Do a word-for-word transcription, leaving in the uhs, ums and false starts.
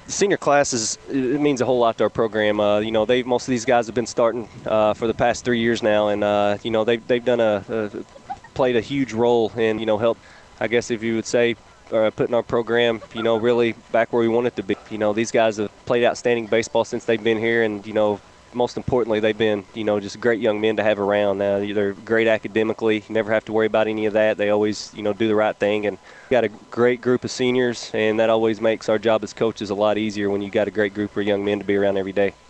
Senior class is it means a whole lot to our program. Uh, you know, they most of these guys have been starting uh, for the past three years now, and uh, you know they've they've done a, a played a huge role in you know help. I guess if you would say. Uh, putting our program, you know, really back where we want it to be. You know, these guys have played outstanding baseball since they've been here, and you know, most importantly, they've been, you know, just great young men to have around. Uh, they're great academically. You never have to worry about any of that. They always, you know, do the right thing. And got a great group of seniors, and that always makes our job as coaches a lot easier when you got a great group of young men to be around every day.